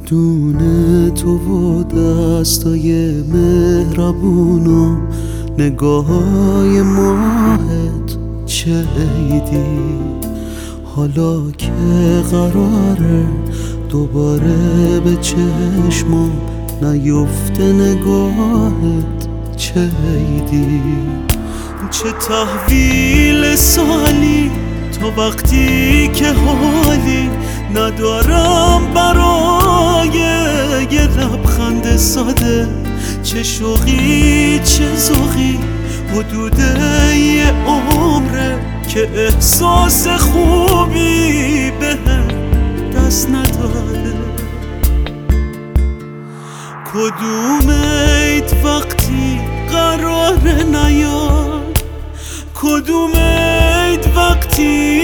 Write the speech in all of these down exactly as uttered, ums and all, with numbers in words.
بدون تو و دستای مهربون و نگاه‌های ماهت چه عیدی. حالا که قراره دوباره به چشمام نیفته نگاهت چه عیدی. چه تحویل سالی تا وقتی که حالی ندارم برای یه لبخند ساده. چه شوقی چه ذوقی حدود یه عمره که احساس خوبی به دست نداره. کدوم عید وقتی قراره نیاد، کدوم عید وقتی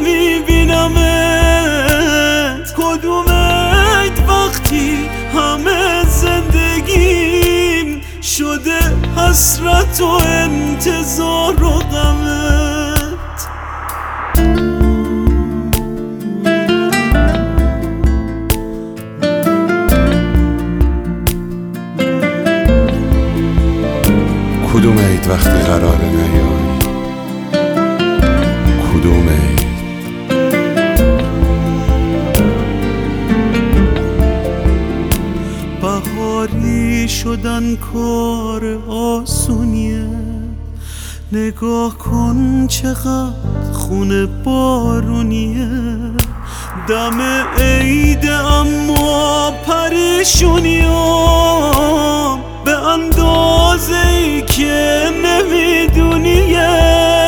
نمیبینمت، کدوم عید وقتی همه زندگیم شده حسرت و انتظار و غمت. کدوم عید وقتی قراره نیای، کدوم عید. بهاری شدن کار آسونیه، نگاه کن چقدر خونه بارونیه. دم عید اما پریشونیام به اندازه ای که نمیدونیه.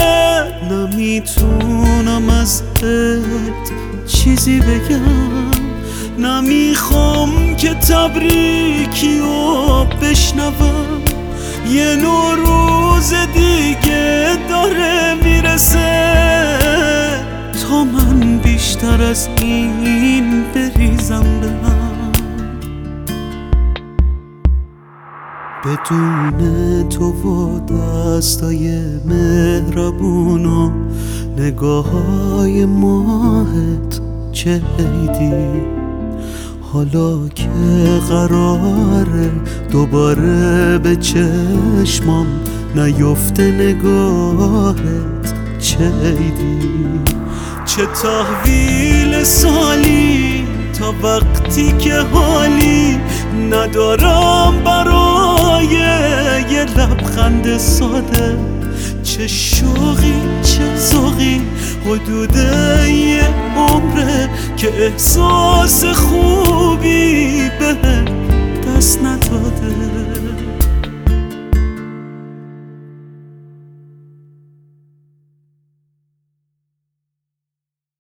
نمیتونم ازت چیزی بگم، نمیخوام که تبریکیو بشنوم. یه نوروز دیگه داره میرسه تا من بیشتر از این بریزم به هم. بدون تو و دستای مهربون و نگاه‌های ماهت چه عیدی. حالا که قراره دوباره به چشمام نیفته نگاهت چه عیدی. چه تحویل سالی تا وقتی که حالی ندارم برای یه لبخند ساده. چه شوقی چه ذوقی حدود یه عمره که احساس خوبی به دست نداده.